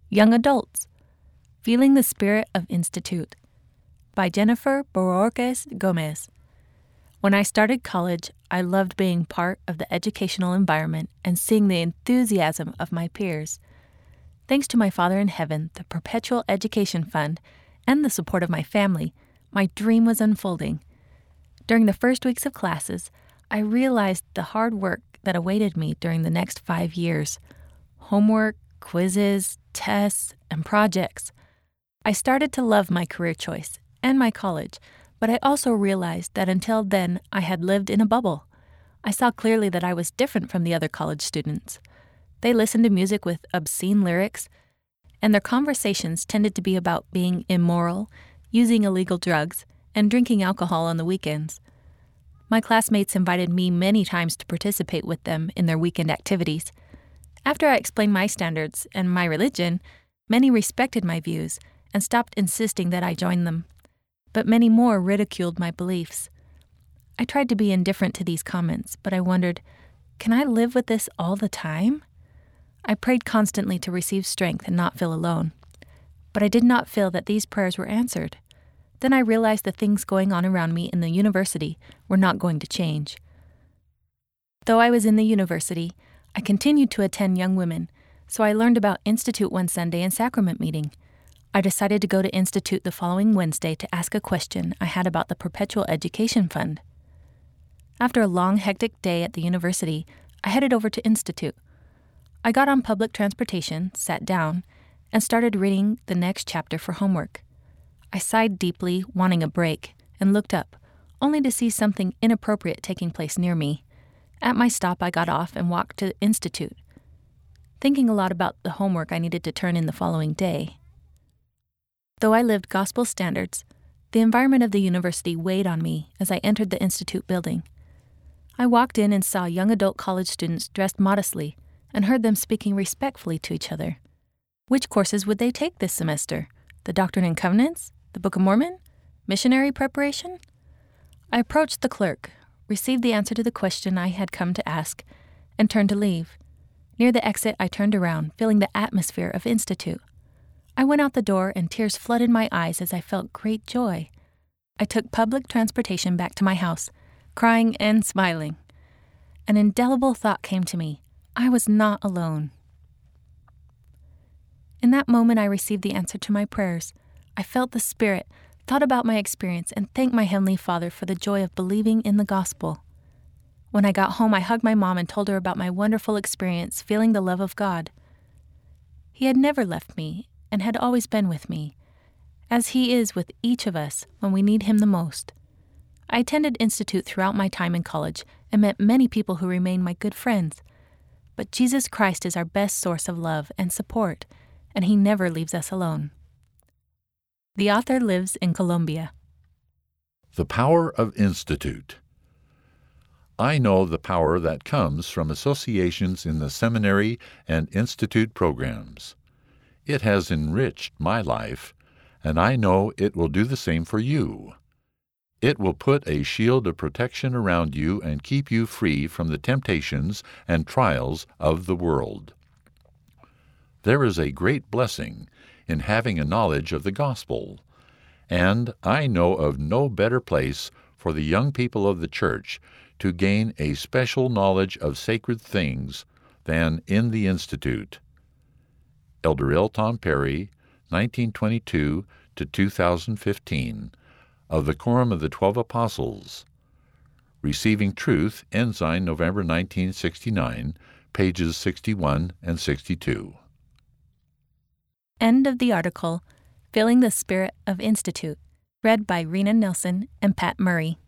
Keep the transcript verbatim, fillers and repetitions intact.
Young Adults, Feeling the Spirit of Institute, by Jennifer Boorquez Gomez. When I started college, I loved being part of the educational environment and seeing the enthusiasm of my peers. Thanks to my Father in Heaven, the Perpetual Education Fund, and the support of my family, my dream was unfolding. During the first weeks of classes, I realized the hard work that awaited me during the next five years. Homework, quizzes, tests, and projects. I started to love my career choice and my college, but I also realized that until then I had lived in a bubble. I saw clearly that I was different from the other college students. They listened to music with obscene lyrics, and their conversations tended to be about being immoral, using illegal drugs, and drinking alcohol on the weekends. My classmates invited me many times to participate with them in their weekend activities. After I explained my standards and my religion, many respected my views and stopped insisting that I join them, but many more ridiculed my beliefs. I tried to be indifferent to these comments, but I wondered, can I live with this all the time? I prayed constantly to receive strength and not feel alone, but I did not feel that these prayers were answered. Then I realized the things going on around me in the university were not going to change. Though I was in the university, I continued to attend Young Women, so I learned about Institute one Sunday in sacrament meeting. I decided to go to Institute the following Wednesday to ask a question I had about the Perpetual Education Fund. After a long, hectic day at the university, I headed over to Institute. I got on public transportation, sat down, and started reading the next chapter for homework. I sighed deeply, wanting a break, and looked up, only to see something inappropriate taking place near me. At my stop, I got off and walked to Institute, thinking a lot about the homework I needed to turn in the following day. Though I lived gospel standards, the environment of the university weighed on me as I entered the Institute building. I walked in and saw young adult college students dressed modestly and heard them speaking respectfully to each other. Which courses would they take this semester? The Doctrine and Covenants? The Book of Mormon? Missionary preparation? I approached the clerk, received the answer to the question I had come to ask, and turned to leave. Near the exit, I turned around, feeling the atmosphere of Institute. I went out the door and tears flooded my eyes as I felt great joy. I took public transportation back to my house, crying and smiling. An indelible thought came to me. I was not alone. In that moment, I received the answer to my prayers. I felt the Spirit, thought about my experience, and thanked my Heavenly Father for the joy of believing in the gospel. When I got home, I hugged my mom and told her about my wonderful experience feeling the love of God. He had never left me and had always been with me, as He is with each of us when we need Him the most. I attended Institute throughout my time in college and met many people who remain my good friends. But Jesus Christ is our best source of love and support, and He never leaves us alone. The author lives in Colombia. The Power of Institute. I know the power that comes from associations in the seminary and institute programs. It has enriched my life, and I know it will do the same for you. It will put a shield of protection around you and keep you free from the temptations and trials of the world. There is a great blessing in having a knowledge of the gospel, and I know of no better place for the young people of the church to gain a special knowledge of sacred things than in the Institute. Elder L. Tom Perry, nineteen twenty-two to two thousand fifteen, of the Quorum of the Twelve Apostles. Receiving Truth, Ensign, November nineteen sixty-nine, pages sixty-one and sixty-two. End of the article, Feeling the Spirit of Institute, read by Rena Nelson and Pat Murray.